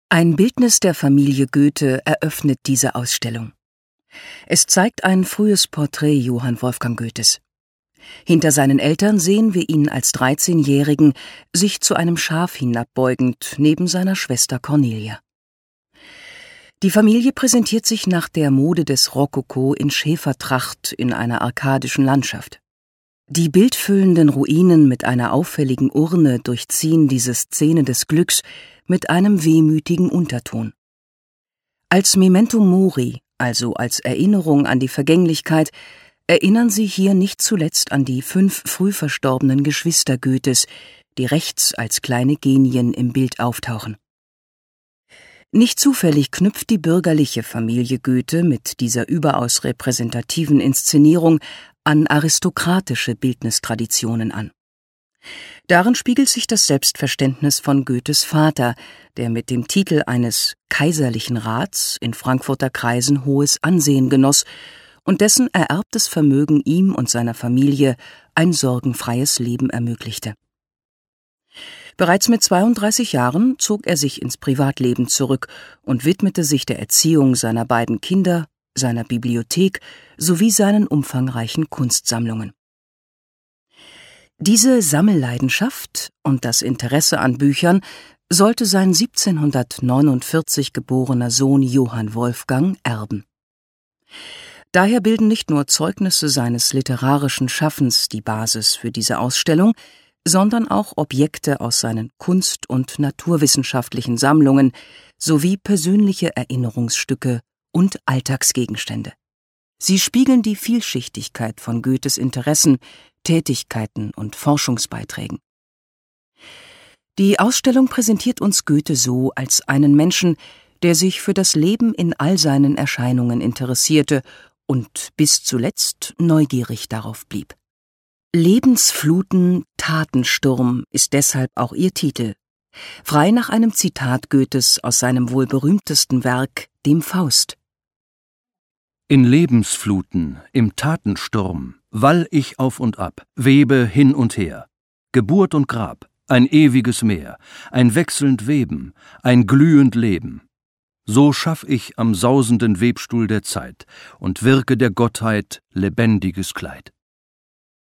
Ein Bildnis der Familie Goethe eröffnet diese Ausstellung. Es zeigt ein frühes Porträt Johann Wolfgang Goethes. Hinter seinen Eltern sehen wir ihn als 13-Jährigen sich zu einem Schaf hinabbeugend neben seiner Schwester Cornelia. Die Familie präsentiert sich nach der Mode des Rokoko in Schäfertracht in einer arkadischen Landschaft. Die bildfüllenden Ruinen mit einer auffälligen Urne durchziehen diese Szene des Glücks mit einem wehmütigen Unterton. Als Memento Mori, also als Erinnerung an die Vergänglichkeit, erinnern sie hier nicht zuletzt an die 5 früh verstorbenen Geschwister Goethes, die rechts als kleine Genien im Bild auftauchen. Nicht zufällig knüpft die bürgerliche Familie Goethe mit dieser überaus repräsentativen Inszenierung an aristokratische Bildnistraditionen an. Darin spiegelt sich das Selbstverständnis von Goethes Vater, der mit dem Titel eines kaiserlichen Rats in Frankfurter Kreisen hohes Ansehen genoss und dessen ererbtes Vermögen ihm und seiner Familie ein sorgenfreies Leben ermöglichte. Bereits mit 32 Jahren zog er sich ins Privatleben zurück und widmete sich der Erziehung seiner beiden Kinder, seiner Bibliothek sowie seinen umfangreichen Kunstsammlungen. Diese Sammelleidenschaft und das Interesse an Büchern sollte sein 1749 geborener Sohn Johann Wolfgang erben. Daher bilden nicht nur Zeugnisse seines literarischen Schaffens die Basis für diese Ausstellung, sondern auch Objekte aus seinen kunst- und naturwissenschaftlichen Sammlungen sowie persönliche Erinnerungsstücke und Alltagsgegenstände. Sie spiegeln die Vielschichtigkeit von Goethes Interessen, Tätigkeiten und Forschungsbeiträgen. Die Ausstellung präsentiert uns Goethe so als einen Menschen, der sich für das Leben in all seinen Erscheinungen interessierte und bis zuletzt neugierig darauf blieb. Lebensfluten, Tatensturm ist deshalb auch ihr Titel, frei nach einem Zitat Goethes aus seinem wohl berühmtesten Werk, dem Faust. In Lebensfluten, im Tatensturm, wall ich auf und ab, webe hin und her. Geburt und Grab, ein ewiges Meer, ein wechselnd Weben, ein glühend Leben. So schaff ich am sausenden Webstuhl der Zeit und wirke der Gottheit lebendiges Kleid.